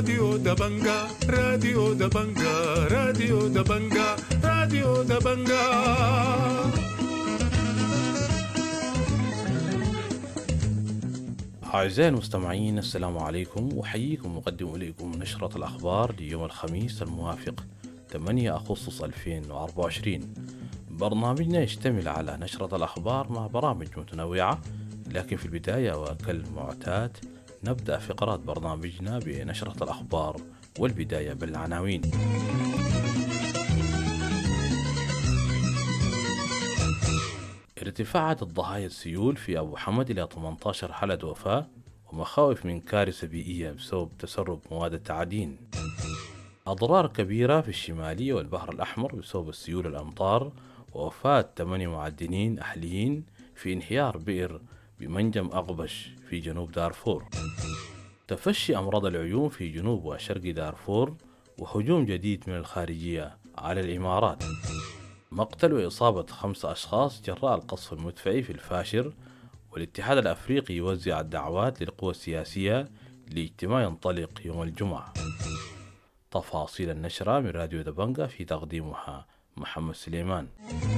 راديو دبنجا راديو دبنجا راديو دبنجا راديو دبنجا. أعزائي المستمعين، السلام عليكم، وحييكم مقدم إليكم نشرة الأخبار ليوم الخميس الموافق 8 أغسطس 2024. برنامجنا يشتمل على نشرة الأخبار مع برامج متنوعة، لكن في البداية وكالمعتاد نبدأ فقرات برنامجنا بنشرة الأخبار، والبداية بالعناوين. ارتفاع عدد ضحايا السيول في أبو حمد إلى 18 حالة وفاة، ومخاوف من كارثة بيئية بسبب تسرب مواد التعدين. أضرار كبيرة في الشمالية والبحر الأحمر بسبب السيول الأمطار، ووفاة 8 معدنين أهليين في انهيار بئر بمنجم أغبش في جنوب دارفور. تفشي أمراض العيون في جنوب وشرق دارفور، وهجوم جديد من الخارجية على الإمارات. مقتل وإصابة 5 أشخاص جراء القصف المدفعي في الفاشر، والاتحاد الأفريقي يوزع الدعوات للقوى السياسية لاجتماع ينطلق يوم الجمعة. تفاصيل النشرة من راديو دبنجا، في تقديمها محمد سليمان.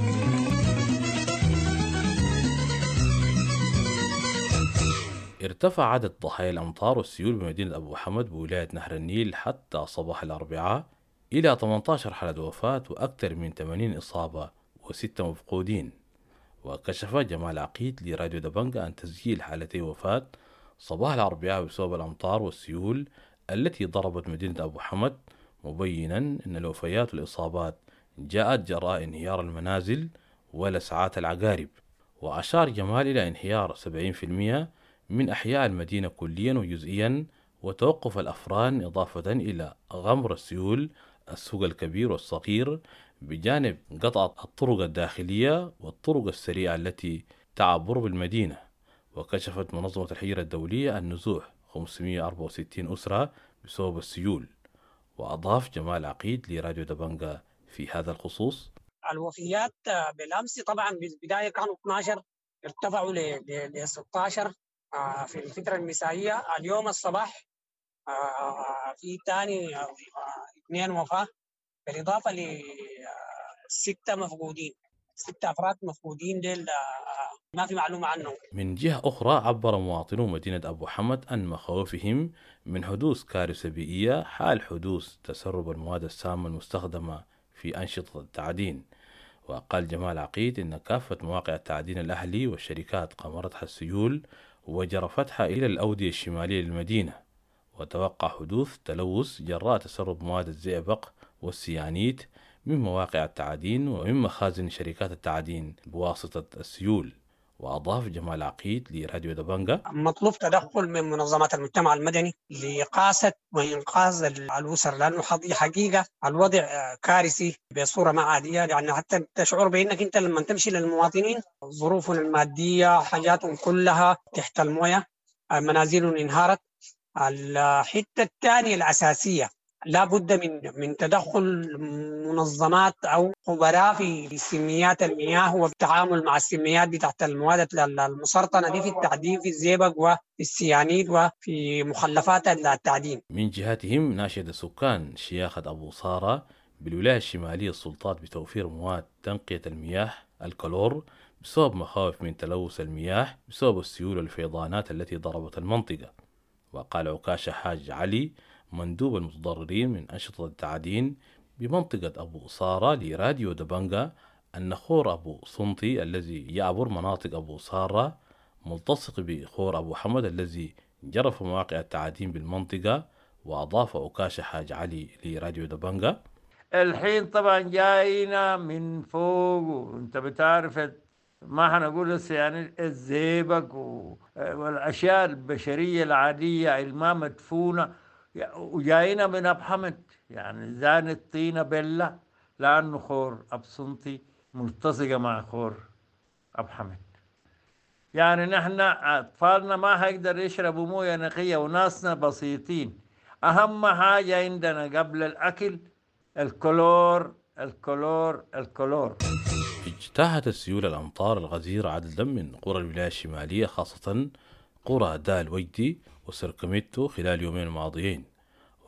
ارتفع عدد ضحايا الأمطار والسيول بمدينة أبو حمد بولاية نهر النيل حتى صباح الأربعاء إلى 18 حالة وفاة وأكثر من 80 إصابة و6 مفقودين. وكشف جمال عقيد لراديو دبنجا عن تسجيل حالتي وفاة صباح الأربعاء بسبب الأمطار والسيول التي ضربت مدينة أبو حمد، مبينا أن الوفيات والإصابات جاءت جراء انهيار المنازل ولسعات العقارب. وأشار جمال إلى انهيار 70% من أحياء المدينة كليا وجزئيا، وتوقف الأفران، إضافة إلى غمر السيول السوق الكبير والصغير، بجانب قطع الطرق الداخلية والطرق السريعة التي تعبر بالمدينة. وكشفت منظمة الهجرة الدولية عن نزوح 564 أسرة بسبب السيول. وأضاف جمال عقيد لراديو دبنجا في هذا الخصوص: الوفيات بالأمس طبعا بالبداية كانوا 12، ارتفعوا ل 16 في الفترة المسائية. اليوم الصباح في تاني 2 وفاة، بالإضافة ل6 مفقودين، 6 أفراد مفقودين ديل ما في معلومة عنهم. من جهة أخرى، عبر مواطنو مدينة أبو حمد عن مخاوفهم من حدوث كارثة بيئية حال حدوث تسرب المواد السامة المستخدمة في أنشطة التعدين. وقال جمال عقيد إن كافة مواقع التعدين الأهلي والشركات قمرتها السيول وجرفتها إلى الأودية الشمالية للمدينة، وتوقع حدوث تلوث جراء تسرب مواد الزئبق والسيانيت من مواقع التعدين ومن مخازن شركات التعدين بواسطة السيول. وأضاف جمال عقيد لراديو دبنجا: مطلوب تدخل من منظمات المجتمع المدني لإقاصة وإنقاذ الأسر، لأنه حقيقة الوضع كارثي بصورة ما عادية. يعني حتى تشعر بأنك أنت لما تمشي للمواطنين ظروفهم المادية حاجاتهم كلها تحت الموية، منازلهم انهارت. الحتة الثانية الأساسية لا بد من تدخل منظمات أو خبراء في سميات المياه والتعامل مع السميات بتاعت المواد المسرطنة دي في التعدين، في الزئبق وفي السيانيد وفي مخلفات التعدين. من جهتهم، ناشد سكان شياخة أبو صارة بالولاية الشمالية السلطات بتوفير مواد تنقية المياه الكلور بسبب مخاوف من تلوث المياه بسبب السيول والفيضانات التي ضربت المنطقة. وقال عكاشة حاج علي مندوب المتضررين من أنشطة التعدين بمنطقة أبو صارة لراديو دبنجا أن خور أبو صنطي الذي يعبر مناطق أبو صارة ملتصق بخور أبو حمد الذي جرف مواقع التعدين بالمنطقة. وأضاف عكاشة حاج علي لراديو دبنجا: الحين طبعا جاينا من فوق، وانت بتعرف ما حنقول يعني الزيبق والأشياء البشرية العادية الماء مدفونة، وجاينا من أبو حمد، يعني زان الطينة بلة، لأنه خور أبصنتي ملتصقة مع خور أبو حمد. يعني نحن أطفالنا ما هيقدر يشربوا موية نقية، وناسنا بسيطين. أهم حاجة عندنا قبل الأكل الكلور الكلور الكلور. اجتاحت السيول الأمطار الغزيرة عددا من قرى الولاية الشمالية، خاصة قرى دال وجدي وسركميتو خلال يومين الماضيين.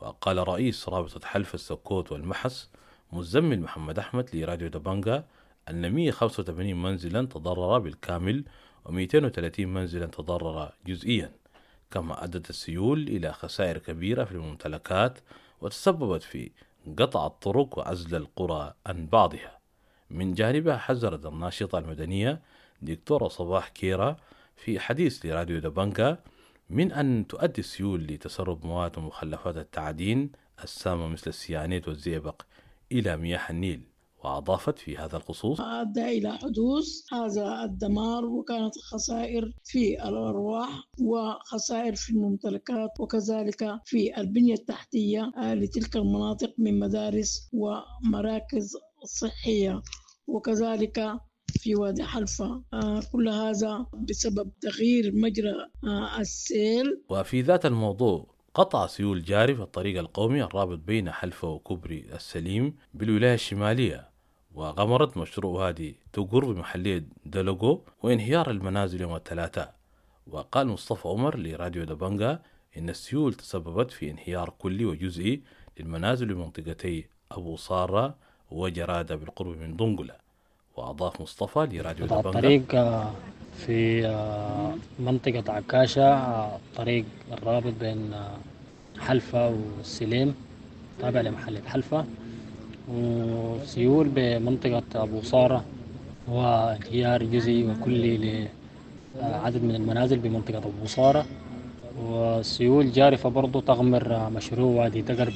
وقال رئيس رابطة حلف السكوت والمحس مزمل محمد أحمد لراديو دبنجا أن 185 منزلا تضرر بالكامل و230 منزلا تضرر جزئيا، كما أدت السيول إلى خسائر كبيرة في الممتلكات وتسببت في قطع الطرق وعزل القرى عن بعضها. من جانبها حذرت الناشطة المدنية دكتورة صباح كيرا في حديث لراديو دبنجا من أن تؤدي السيول لتسرب مواد ومخلفات التعدين السامة مثل السيانيت والزئبق إلى مياه النيل. وأضافت في هذا الخصوص: أدى إلى حدوث هذا الدمار، وكانت خسائر في الأرواح وخسائر في الممتلكات وكذلك في البنية التحتية لتلك المناطق من مدارس ومراكز صحية، وكذلك في وادي حلفة. كل هذا بسبب تغيير مجرى السيل. وفي ذات الموضوع قطع سيول جاري في الطريق القومي الرابط بين حلفة وكوبري السليم بالولاية الشمالية، وغمرت مشروع وادي تقر بمحلية دلوغو وانهيار المنازل يوم الثلاثاء. وقال مصطفى عمر لراديو دبنجا إن السيول تسببت في انهيار كلي وجزئي للمنازل بمنطقتي أبو صارة وجرادة بالقرب من دنقلة. وأضاف مصطفى لراديو دبنجا: الطريق في منطقة عكاشة، طريق الرابط بين حلفة والسليم تابع لمحلة حلفة، وسيول بمنطقة أبو صارة وانهيار جزئي وكلي لعدد من المنازل بمنطقة أبو صارة، والسيول جارفة برضو تغمر مشروع وادي دقر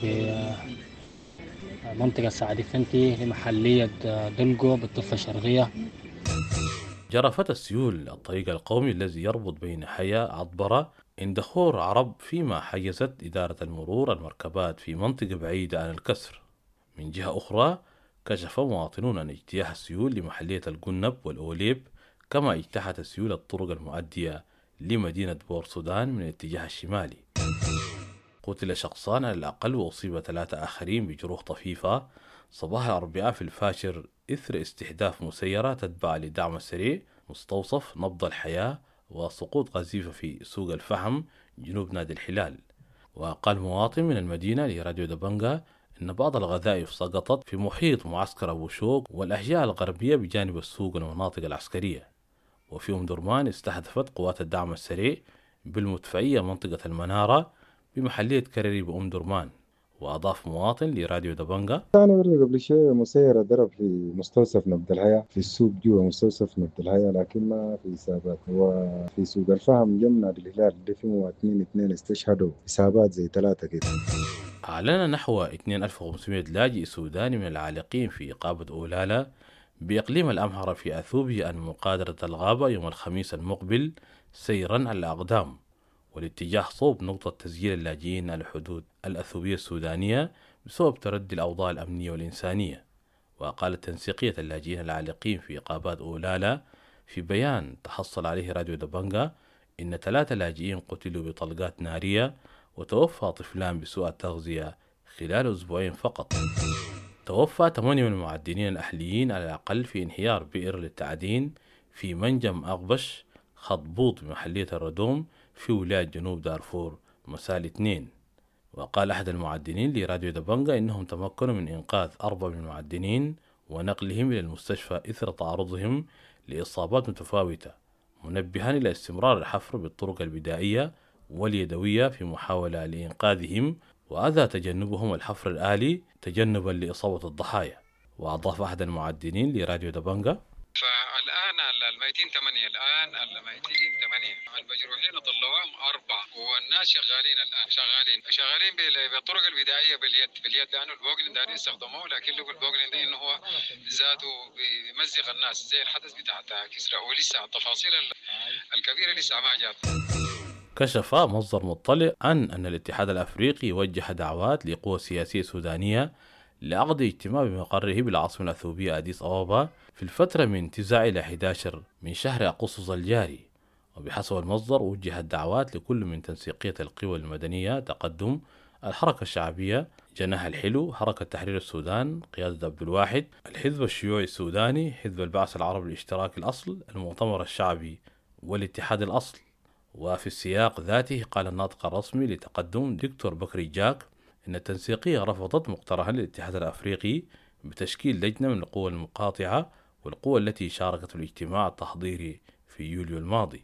بمنطقة سعد فنتي لمحلية دلقو بالضفة الشرقية. جرفت السيول الطريق القومي الذي يربط بين حيا عطبرة عند خور عرب، فيما حيزت إدارة المرور المركبات في منطقة بعيدة عن الكسر. من جهة أخرى كشف مواطنون عن اجتياح السيول لمحلية القنب والأوليب، كما اجتاحت السيول الطرق المؤدية لمدينة بور سودان من الاتجاه الشمالي. قتل شخصان على الأقل وأصيب 3 آخرين بجروح طفيفة صباح الأربعاء في الفاشر إثر استحداث مسيرة تتبع لدعم السريع مستوصف نبض الحياة وسقوط قذيفة في سوق الفحم جنوب نادي الحلال. وقال مواطن من المدينة لراديو دبنجا إن بعض الغذائف سقطت في محيط معسكر أبو شوق والأحياء الغربية بجانب السوق والمناطق العسكرية. وفي درمان استهدفت قوات الدعم السريع بالمدفعية منطقة المنارة بمحلية كرري درمان. وأضاف مواطن لراديو دبنجا: أنا برضه قبل شوية مسيرة ضرب في مستوصف نبض الحياة في السوق جوا مستوصف نبض الحياة، لكن ما في إصابات. وفي سوق الفحم جمنا الهلال دي في مواطنين 2 استشهدوا، إصابات زي 3 كده. أعلن نحو 2500 لاجئ سوداني من العالقين في إقابة أولالة بإقليم الأمهرة في أثوبيا عن مقادرة الغابة يوم الخميس المقبل سيرا على الأقدام والاتجاه صوب نقطة تسجيل اللاجئين على الحدود الأثوبية السودانية بسبب تردي الأوضاع الأمنية والإنسانية. وقالت تنسيقية اللاجئين العالقين في إقابات أولالة في بيان تحصل عليه راديو دبنجا إن 3 لاجئين قتلوا بطلقات نارية وتوفى طفلان بسوء التغذية خلال 2 أسبوع فقط. توفى 8 من المعدنين الأهليين على الأقل في انهيار بئر للتعدين في منجم أغبش خطبوط بمحلية الردوم في ولاية جنوب دارفور مساء الاثنين. وقال أحد المعدنين لراديو دبنجا إنهم تمكنوا من إنقاذ 4 من المعدنين ونقلهم إلى المستشفى إثر تعرضهم لإصابات متفاوتة، منبها إلى استمرار الحفر بالطرق البدائية واليدوية في محاولة لإنقاذهم، وأذى تجنبهم الحفر الآلي تجنبا لإصابة الضحايا. وأضاف أحد المعدنين لراديو دبنجا: فالآن الميتين 8، الآن الميتين 8، المجروحين طلعوهم 4، والناس شغالين الآن شغالين بالطرق البدائية باليد لأنه البوغلين ده يستخدموه، لكن لقوا البوغلين ده إنه هو ذاته بيمزق الناس زي الحدث بتاع كسرى، ولسه التفاصيل الكبيرة لسه ما جات. كشف مصدر مطلع عن أن الاتحاد الأفريقي وجه دعوات لقوى سياسية سودانية لعقد اجتماع بمقره بالعاصمة الأثيوبية أديس أبابا في الفترة من 9 إلى 11 من شهر أغسطس الجاري. وبحسب المصدر وجهت دعوات لكل من تنسيقية القوى المدنية تقدم، الحركة الشعبية، جناح الحلو، حركة تحرير السودان قيادة عبد الواحد، الحزب الشيوعي السوداني، حزب البعث العربي الاشتراكي الأصل، المؤتمر الشعبي والاتحاد الأصل. وفي السياق ذاته قال الناطق الرسمي لتقدم دكتور بكري جاك إن التنسيقية رفضت مقترحا للاتحاد الأفريقي بتشكيل لجنة من القوى المقاطعة والقوى التي شاركت في الاجتماع التحضيري في يوليو الماضي.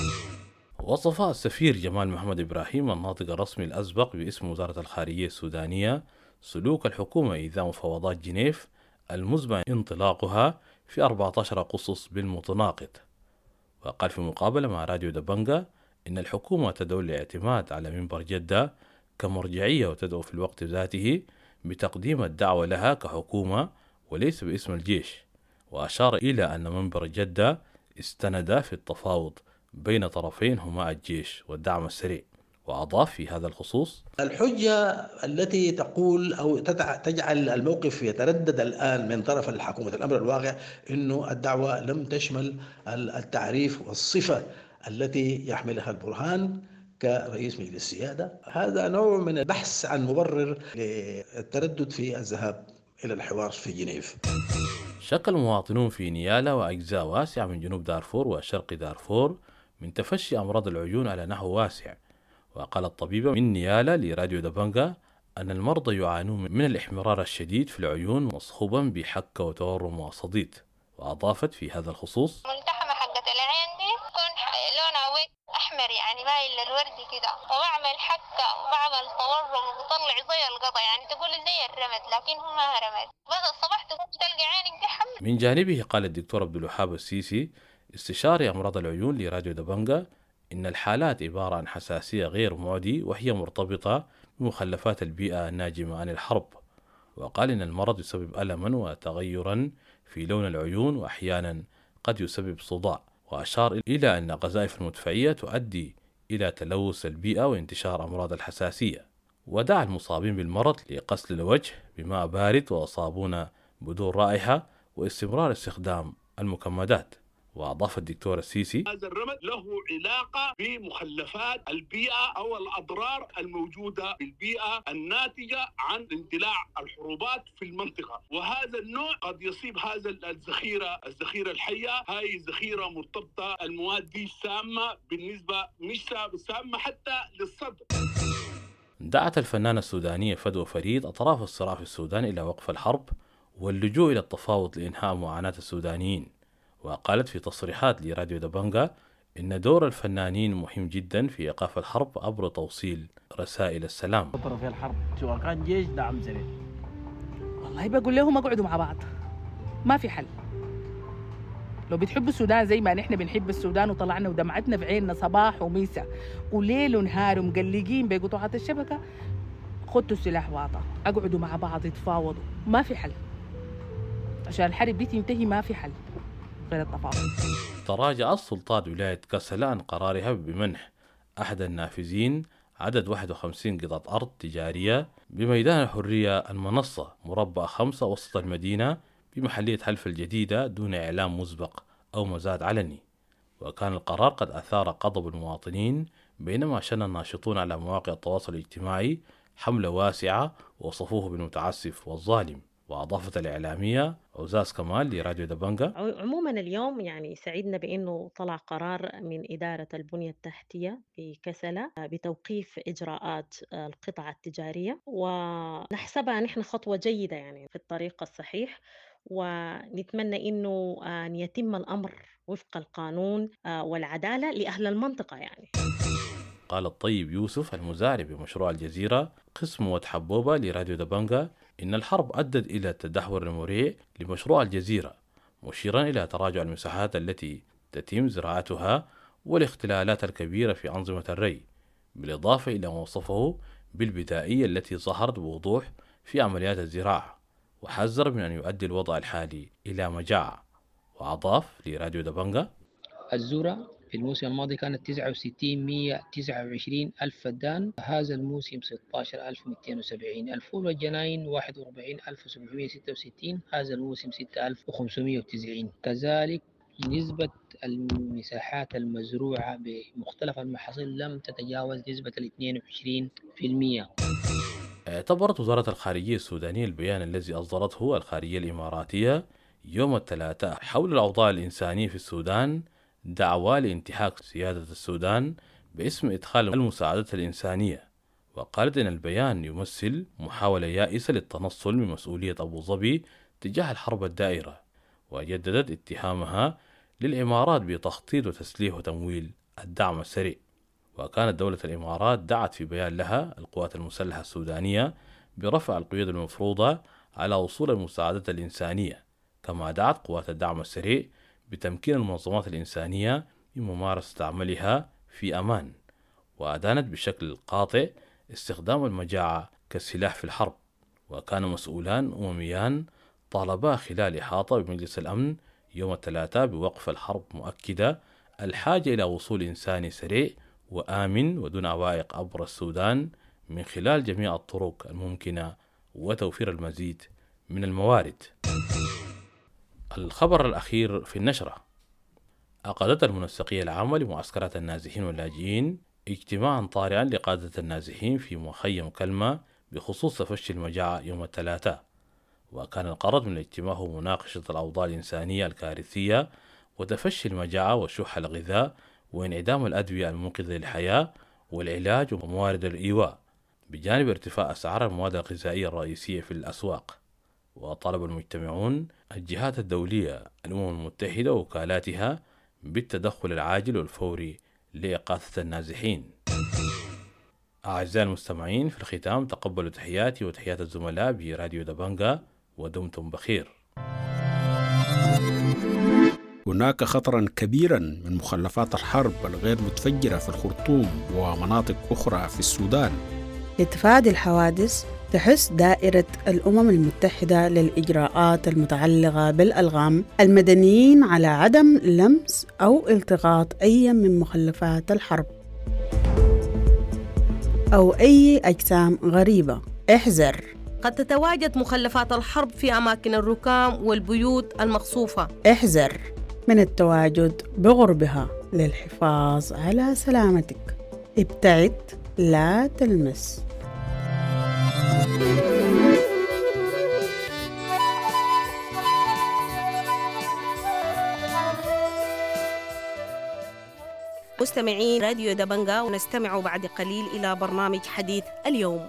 وصف السفير جمال محمد إبراهيم الناطق الرسمي الأسبق باسم وزارة الخارجية السودانية سلوك الحكومة إيذاء مفاوضات جنيف المزمع انطلاقها في 14 أغسطس بالمتناقض. وقال في مقابلة مع راديو دبنجا إن الحكومة تدعو الاعتماد على منبر جدة كمرجعية وتدعو في الوقت ذاته بتقديم الدعوة لها كحكومة وليس باسم الجيش. وأشار إلى أن منبر جدة استند في التفاوض بين طرفين هما الجيش والدعم السريع. وأضاف في هذا الخصوص: الحجة التي تقول أو تجعل الموقف يتردد الآن من طرف الحكومة الأمر الواقع أنه الدعوة لم تشمل التعريف والصفة التي يحملها البرهان كرئيس مجلس السيادة. هذا نوع من البحث عن مبرر للتردد في الذهاب إلى الحوار في جنيف. شكل المواطنون في نيالا وأجزاء واسعة من جنوب دارفور وشرق دارفور من تفشي أمراض العيون على نحو واسع. وقال الطبيبة من نيالا لراديو دبنجا أن المرضى يعانون من الإحمرار الشديد في العيون مصحوبا بحكة وتورم وصديد. وأضافت في هذا الخصوص: ملتحمة حقة العين دي تكون لونها أحمر يعني مايل للوردي كده، وبعمل حكة وبعمل تورم وبطلع زي القطع يعني تقول زي الرمد لكن هو ما رمد. بس الصباح تلقى عينك دي حمر. من جانبه قال الدكتور عبد الوهاب السيسي استشاري أمراض العيون لراديو دبنجا إن الحالات عبارة عن حساسية غير معدي وهي مرتبطة بمخلفات البيئة الناجمة عن الحرب. وقال إن المرض يسبب ألما وتغيرا في لون العيون وأحيانا قد يسبب صداع. وأشار إلى أن قذائف المدفعية تؤدي إلى تلوث البيئة وانتشار أمراض الحساسية. ودعا المصابين بالمرض لغسل الوجه بماء بارد وصابون بدون رائحة واستمرار استخدام المكمدات. وأضاف الدكتور السيسي: هذا الرمد له علاقة بمخلفات البيئة أو الأضرار الموجودة بالبيئة الناتجة عن اندلاع الحروبات في المنطقة، وهذا النوع قد يصيب هذا الذخيرة الحية. هاي ذخيرة مرتبطة، المواد دي سامة بالنسبة مش سامة حتى للصدر. دعت الفنانة السودانية فدوى فريد أطراف الصراع في السودان إلى وقف الحرب واللجوء إلى التفاوض لإنهاء معاناة السودانيين. وقالت في تصريحات لراديو دبنجا إن دور الفنانين مهم جدا في إيقاف الحرب عبر توصيل رسائل السلام. في الحرب سواء كان جيش دعم سريع، والله بقول لهم اقعدوا مع بعض، ما في حل. لو بتحبوا السودان زي ما نحن بنحب السودان وطلعنا ودمعتنا في عيننا صباح ومساء وليل ونهار ومقلقين بقطعات الشبكة، خدوا السلاح واطا، اقعدوا مع بعض يتفاوضوا، ما في حل. عشان الحرب دي تنتهي ما في حل غير التفاوض. تراجع السلطات ولاية كسلا عن قرارها بمنح أحد النافذين عدد 51 قطعة أرض تجارية بميدان الحرية المنصة مربع 5 وسط المدينة بمحلية حلف الجديدة دون إعلام مسبق أو مزاد علني. وكان القرار قد أثار غضب المواطنين بينما شن الناشطون على مواقع التواصل الاجتماعي حملة واسعة وصفوه بالمتعسف والظالم. وأضافت الإعلامية عزاز كمال لراديو دبنجا: عموما اليوم يعني سعيدنا بأنه طلع قرار من إدارة البنية التحتية في كسلا بتوقيف إجراءات القطع التجارية، ونحسبها نحن خطوة جيدة يعني في الطريق الصحيح، ونتمنى أنه أن يتم الأمر وفق القانون والعدالة لأهل المنطقة يعني. قال الطيب يوسف المزارع بمشروع الجزيرة قسم وتحبوبة لراديو دبنجا إن الحرب أدت إلى التدهور المريع لمشروع الجزيرة، مشيرا إلى تراجع المساحات التي تتم زراعتها والاختلالات الكبيرة في أنظمة الري، بالإضافة إلى ما وصفه بالبدائية التي ظهرت بوضوح في عمليات الزراعة، وحذر من أن يؤدي الوضع الحالي إلى مجاعة. وأضاف لراديو دبنجا: الذرة في الموسم الماضي كانت 69,129 ألف فدان، هذا الموسم 16,270. الفول والجناين 41,766، هذا الموسم 6,590. كذلك نسبة المساحات المزروعة بمختلف المحاصيل لم تتجاوز نسبة 22%. اعتبرت وزارة الخارجية السودانية البيان الذي أصدرته الخارجية الإماراتية يوم الثلاثاء حول الأوضاع الإنسانية في السودان دعوة لانتهاك سيادة السودان باسم إدخال المساعدات الإنسانية. وقالت إن البيان يمثل محاولة يائسة للتنصل من مسؤولية أبو ظبي تجاه الحرب الدائرة، وجددت اتهامها للإمارات بتخطيط وتسليح وتمويل الدعم السريع. وكانت دولة الإمارات دعت في بيان لها القوات المسلحة السودانية برفع القيود المفروضة على وصول المساعدات الإنسانية، كما دعت قوات الدعم السريع بتمكين المنظمات الإنسانية من ممارسة عملها في أمان، وأدانت بشكل قاطع استخدام المجاعة كسلاح في الحرب. وكان مسؤولان أمميان طالبا خلال إحاطة بمجلس الأمن يوم الثلاثاء بوقف الحرب، مؤكدة الحاجة إلى وصول إنساني سريع وآمن ودون عوائق عبر السودان من خلال جميع الطرق الممكنة وتوفير المزيد من الموارد. الخبر الأخير في النشرة: عقدت المنسقية العامة لمعسكرات النازحين واللاجئين اجتماعا طارئا لقادة النازحين في مخيم كلمة بخصوص تفشي المجاعة يوم الثلاثاء. وكان الغرض من الاجتماع هو مناقشة الأوضاع الإنسانية الكارثية وتفشي المجاعة وشح الغذاء وانعدام الأدوية المنقذة للحياة والعلاج وموارد الإيواء، بجانب ارتفاع أسعار المواد الغذائية الرئيسية في الأسواق. وطالب المجتمعون الجهات الدولية، الأمم المتحدة ووكالاتها بالتدخل العاجل والفوري لإغاثة النازحين. أعزائي المستمعين، في الختام تقبلوا تحياتي وتحيات الزملاء براديو دبنجا، ودمتم بخير. هناك خطرا كبيرا من مخلفات الحرب الغير متفجرة في الخرطوم ومناطق أخرى في السودان. لتفادي الحوادث تحث دائرة الأمم المتحدة للإجراءات المتعلقة بالألغام المدنيين على عدم لمس أو التقاط أي من مخلفات الحرب أو أي أجسام غريبة. احذر، قد تتواجد مخلفات الحرب في أماكن الركام والبيوت المقصوفة. احذر من التواجد بقربها للحفاظ على سلامتك. ابتعد، لا تلمس. مستمعين راديو دبنجا، ونستمع بعد قليل إلى برنامج حديث اليوم.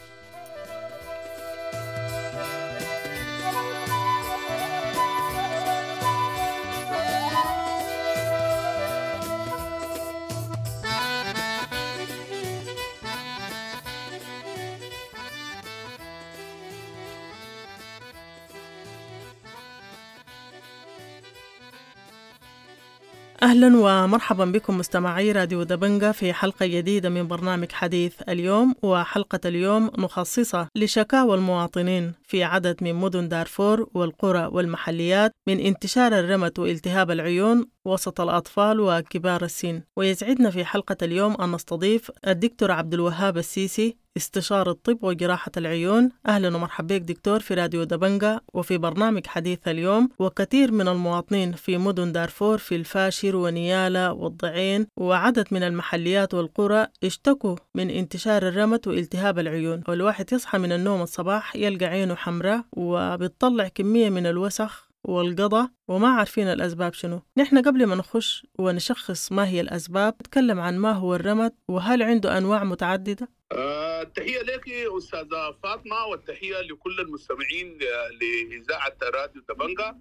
أهلا ومرحبا بكم مستمعي راديو دبنجا في حلقة جديدة من برنامج حديث اليوم. وحلقة اليوم مخصصة لشكاوى المواطنين في عدد من مدن دارفور والقرى والمحليات من انتشار الرمد والتهاب العيون وسط الأطفال وكبار السن. ويسعدنا في حلقة اليوم أن نستضيف الدكتور عبد الوهاب السيسي، استشاري الطب وجراحة العيون. أهلا ومرحبا بك دكتور في راديو دبنجا وفي برنامج حديث اليوم. وكثير من المواطنين في مدن دارفور في الفاشر ونيالا والضعين وعدد من المحليات والقرى اشتكوا من انتشار الرمد والتهاب العيون، والواحد يصحى من النوم الصباح يلقى عينه حمراء وبتطلع كمية من الوسخ والقضاء وما عارفين الأسباب شنو. نحن قبل ما نخش ونشخص ما هي الأسباب نتكلم عن ما هو الرمد وهل عنده أنواع متعددة؟ التحية لك أستاذة فاطمة، والتحية لكل المستمعين لإذاعة راديو دبنجا.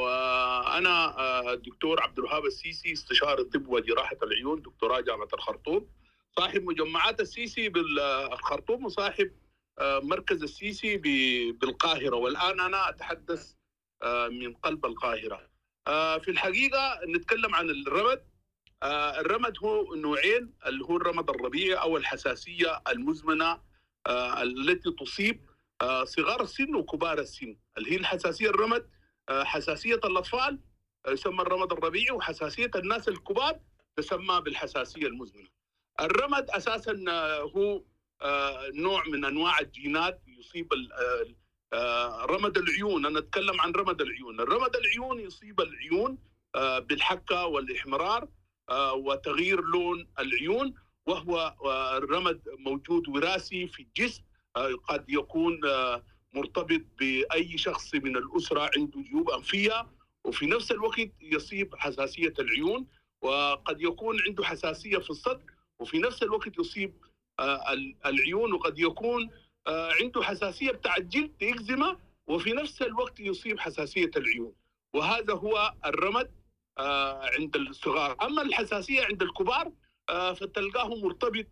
وأنا الدكتور عبد الوهاب السيسي، استشاري الطب وجراحة العيون، دكتوراه جامعة الخرطوم، صاحب مجمعات السيسي بالخرطوم وصاحب مركز السيسي بالقاهرة، والآن أنا أتحدث من قلب القاهرة. في الحقيقة نتكلم عن الرمد. الرمد هو نوعين، اللي هو الرمد الربيعي أو الحساسية المزمنة التي تصيب صغار السن وكبار السن. اللي هي الحساسية الرمد، حساسية الأطفال يسمى الرمد الربيعي، وحساسية الناس الكبار تسمى بالحساسية المزمنة. الرمد أساسا هو نوع من أنواع الجينات يصيب رمد العيون. أنا أتكلم عن رمد العيون. الرمد العيون يصيب العيون بالحكة والإحمرار وتغيير لون العيون، وهو الرمد موجود وراثي في الجسم، قد يكون مرتبط بأي شخص من الأسرة عنده جيوب أنفية، وفي نفس الوقت يصيب حساسية العيون، وقد يكون عنده حساسية في الصدر، وفي نفس الوقت يصيب العيون، وقد يكون عنده حساسية بتاع الجلد إكزيما، وفي نفس الوقت يصيب حساسية العيون. وهذا هو الرمد عند الصغار. أما الحساسية عند الكبار فتلقاه مرتبط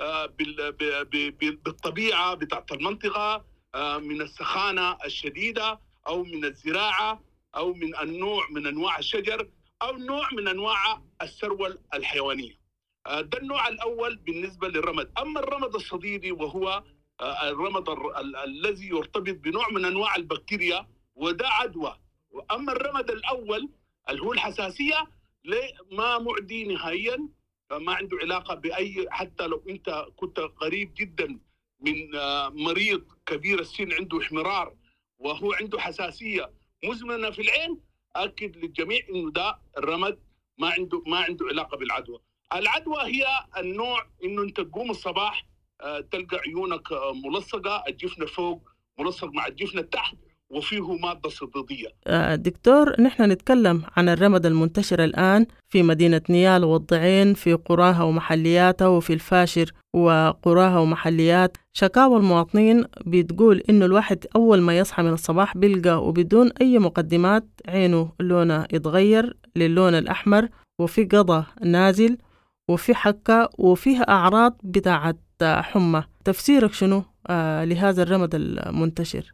بالطبيعة بتاعت المنطقة، من السخانة الشديدة أو من الزراعة أو من النوع من أنواع الشجر أو نوع من أنواع الثروة الحيوانية. ده النوع الأول بالنسبة للرمد. أما الرمد الصديدي وهو الرمد الذي يرتبط بنوع من أنواع البكتيريا وده عدوى. أما الرمد الأول اللي هو الحساسية ما معدي نهائيا، ما عنده علاقة بأي، حتى لو أنت كنت قريب جدا من مريض كبير السن عنده احمرار وهو عنده حساسية مزمنة في العين، أكد للجميع إنه ده الرمد ما عنده علاقة بالعدوى. العدوى هي النوع إنه أنت تقوم الصباح تلقى عيونك ملصقة، الجفن فوق ملصق مع الجفن تحت وفيه مادة صديدية. دكتور، نحن نتكلم عن الرمد المنتشر الآن في مدينة نيال والضعين، في قراها ومحلياتها، وفي الفاشر وقراها ومحليات. شكاوى المواطنين بتقول إنه الواحد أول ما يصحى من الصباح بيلقى وبدون أي مقدمات عينه لونه يتغير للون الأحمر، وفي قضى نازل، وفي حكة، وفيها أعراض بتاعت حمى. تفسيرك شنو لهذا الرمد المنتشر؟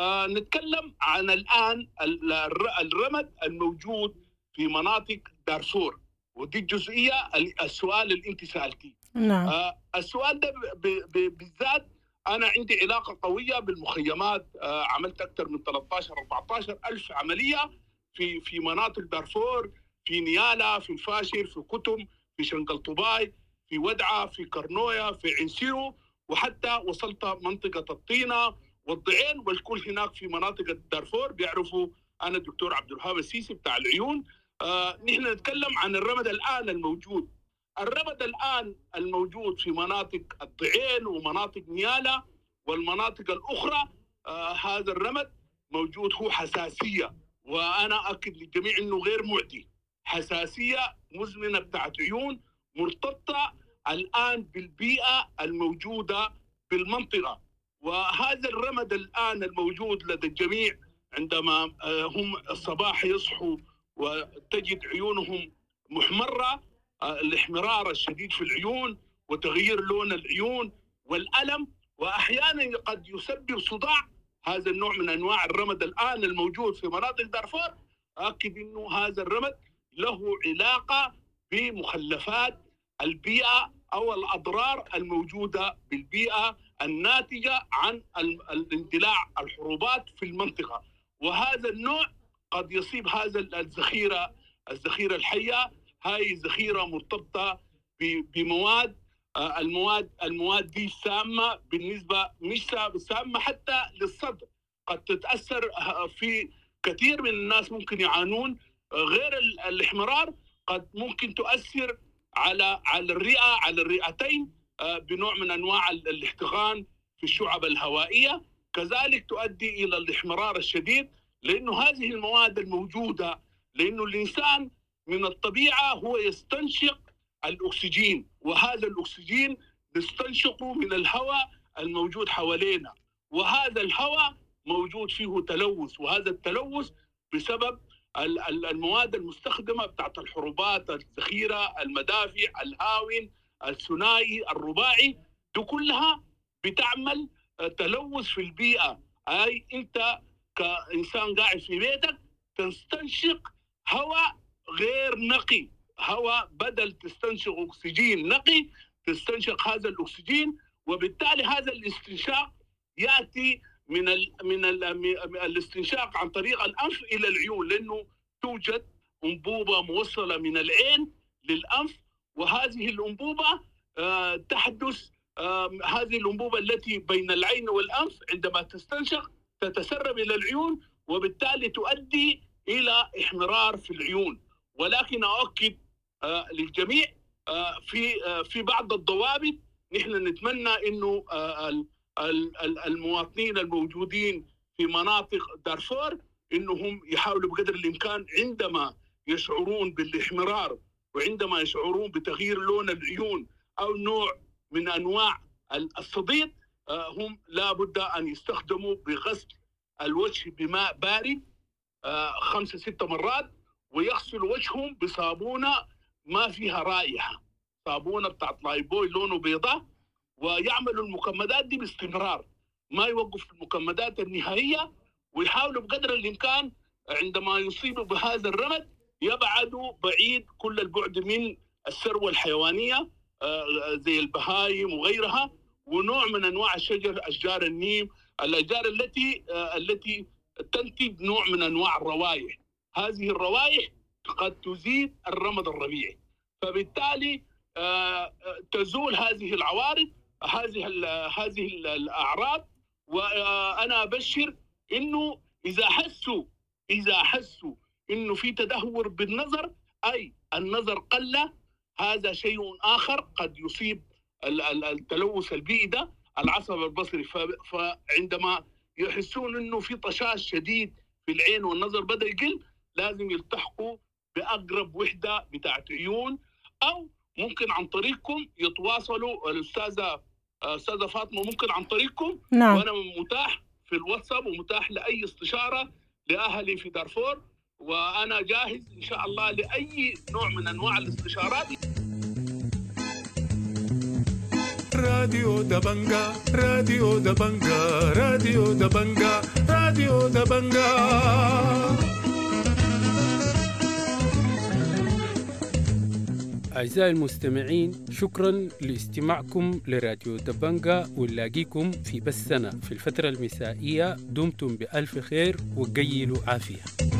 نتكلم عن الآن الرمد الموجود في مناطق دارفور، ودي الجزئية السؤال اللي انت سألتيه. نعم. السؤال ده بالذات أنا عندي علاقة قوية بالمخيمات. عملت أكثر من 13-14 ألف عملية في مناطق دارفور، في نيالا، في الفاشر، في كتم، في شنقلطباي، في ودعة، في كرنويا، في عنسيرو، وحتى وصلت منطقة الطينة والضعين، والكل هناك في مناطق دارفور بيعرفوا أنا الدكتور عبد الوهاب السيسي بتاع العيون. نحن نتكلم عن الرمد الآن الموجود. الرمد الآن الموجود في مناطق الضعين ومناطق نيالا والمناطق الأخرى، هذا الرمد موجود هو حساسية، وأنا أكد للجميع أنه غير معدي، حساسية مزمنة بتاعت عيون مرتبطة الآن بالبيئة الموجودة بالمنطقة. وهذا الرمد الآن الموجود لدى الجميع عندما هم الصباح يصحوا وتجد عيونهم محمرة، الاحمرار الشديد في العيون وتغيير لون العيون والألم، وأحيانا قد يسبب صداع. هذا النوع من أنواع الرمد الآن الموجود في مناطق دارفور، أكد أنه هذا الرمد له علاقة بمخلفات البيئة أو الأضرار الموجودة بالبيئة الناتجة عن الاندلاع الحروبات في المنطقة. وهذا النوع قد يصيب هذا الذخيرة الحية. هاي ذخيرة مرتبطة بمواد، المواد دي سامة، بالنسبة مش سامة حتى للصدر، قد تتأثر في كثير من الناس ممكن يعانون. غير الاحمرار قد ممكن تؤثر على الرئة، على الرئتين، بنوع من أنواع الاحتقان في الشعب الهوائية. كذلك تؤدي إلى الاحمرار الشديد، لأنه هذه المواد الموجودة، لأنه الإنسان من الطبيعة هو يستنشق الأكسجين، وهذا الأكسجين نستنشقه من الهواء الموجود حوالينا، وهذا الهواء موجود فيه تلوث، وهذا التلوث بسبب المواد المستخدمة بتاعت الحروبات، الذخيرة، المدافع، الهاون، الثنائي، الرباعي، دي كلها بتعمل تلوث في البيئة. أي أنت كإنسان قاعد في بيتك تستنشق هواء غير نقي، هواء بدل تستنشق أكسجين نقي تستنشق هذا الأكسجين، وبالتالي هذا الاستنشاق يأتي من الاستنشاق عن طريق الأنف إلى العيون، لأنه توجد أنبوبة موصلة من العين للأنف، وهذه الأنبوبة تحدث هذه الأنبوبة التي بين العين والأنف عندما تستنشق تتسرب إلى العيون، وبالتالي تؤدي إلى احمرار في العيون. ولكن أؤكد للجميع في بعض الضوابط. نحن نتمنى إنه المواطنين الموجودين في مناطق دارفور إنهم يحاولوا بقدر الإمكان عندما يشعرون بالاحمرار وعندما يشعرون بتغيير لون العيون أو نوع من أنواع الصديد هم لا بد أن يستخدموا بغسل الوجه بماء بارد 5-6 مرات، ويغسلوا وجههم بصابونة ما فيها رائحة، صابونة بتاعت لايبوي لونه بيضاء، ويعملوا المكمدات دي باستمرار، ما يوقف المكمدات النهائية، ويحاولوا بقدر الإمكان عندما يصيبوا بهذا الرمد يبعدوا بعيد كل البعد من الثروة الحيوانية زي البهايم وغيرها، ونوع من أنواع الشجر، أشجار النيم، الأشجار التي تنتج نوع من أنواع الروائح. هذه الروائح قد تزيد الرمد الربيعي، فبالتالي تزول هذه العوارض، هذه الأعراض. وأنا أبشر إنه إذا حسوا إنه في تدهور بالنظر، أي النظر قل، هذا شيء آخر قد يصيب التلوث البيئي ده العصب البصري. فعندما يحسون إنه في طشاش شديد في العين والنظر بدأ يقل، لازم يلتحقوا بأقرب وحدة بتاعت عيون، أو ممكن عن طريقكم يتواصلوا أستاذة فاطمة، ممكن عن طريقكم. نعم. وأنا متاح في الواتساب ومتاح لأي استشارة لأهلي في دارفور، وأنا جاهز إن شاء الله لأي نوع من أنواع الاستشارات. راديو دبنجا راديو دبنجا راديو دبنجا راديو دبنجا. أعزائي المستمعين، شكرا لاستماعكم لراديو دبنجا، ونلاقيكم في بثنا في الفترة المسائية. دمتم بألف خير وقيلوا عافية.